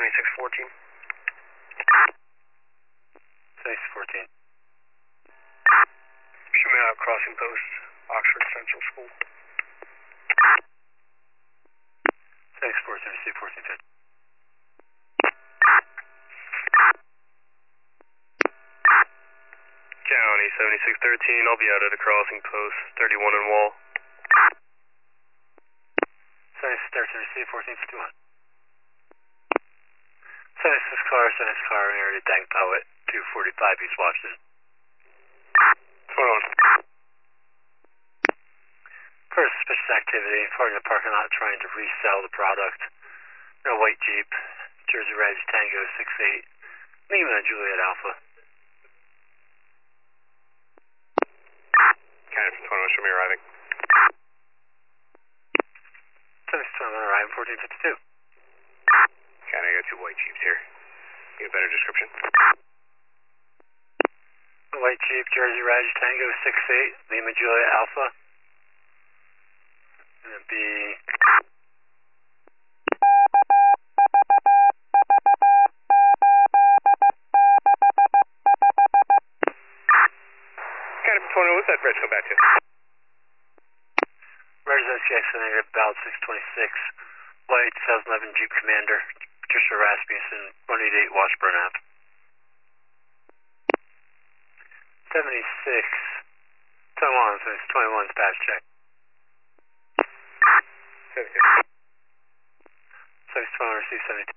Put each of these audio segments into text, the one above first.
7614. 7614. Show me out crossing post, Oxford Central School. 7614, receive 1450. County 7613, I'll be out at a crossing post, 31 and Wall. 7613, receive 1451. 76 car, area Dang Poet, 245 East Washington. 21. First suspicious activity, parking the parking lot trying to resell the product. No white Jeep, Jersey Reg Tango 68, Lima Juliet Alpha. County from 21, show me arriving. 7621 arriving 1452. County, I got 2 white Jeeps here. Get a better description. White Jeep, Jersey Reg Tango 68, Lima Juliet Alpha. Gonna be County from 21, what's that Reg come back to? Reg SKX about 626, White 2011 Jeep Commander, Patricia Rasmussen, 188 Washburn Ave. 76, 21's pass check. 76. 7621 receive 72.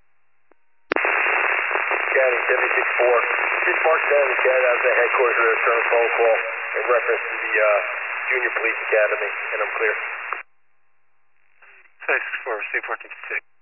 County 764. Just marked down the cat out of the headquarters of a return phone call in reference to the Junior Police Academy, and I'm clear. 7664 receive 1456.